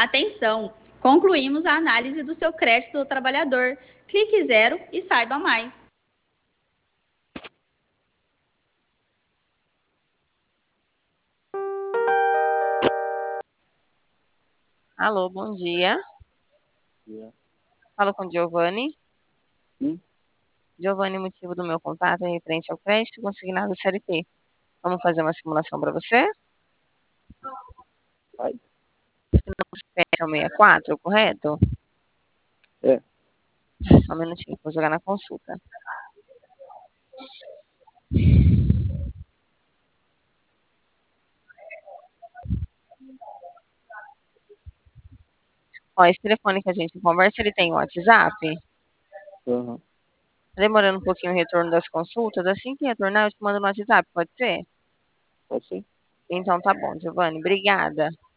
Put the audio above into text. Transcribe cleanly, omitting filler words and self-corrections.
Atenção! Concluímos a análise do seu crédito do trabalhador. Clique zero e saiba mais. Alô, bom dia. Yeah. Falo com Giovanni. Sim. Giovanni, o motivo do meu contato é referente ao crédito consignado CLT. Vamos fazer uma simulação para você? Vai. É o 64, correto? É. Só um minutinho, vou jogar na consulta. Ó, esse telefone que a gente conversa, ele tem WhatsApp? Uhum. Tá demorando um pouquinho o retorno das consultas. Assim que retornar, eu te mando no WhatsApp, pode ser? Pode ser. Então tá bom, Giovanni. Obrigada.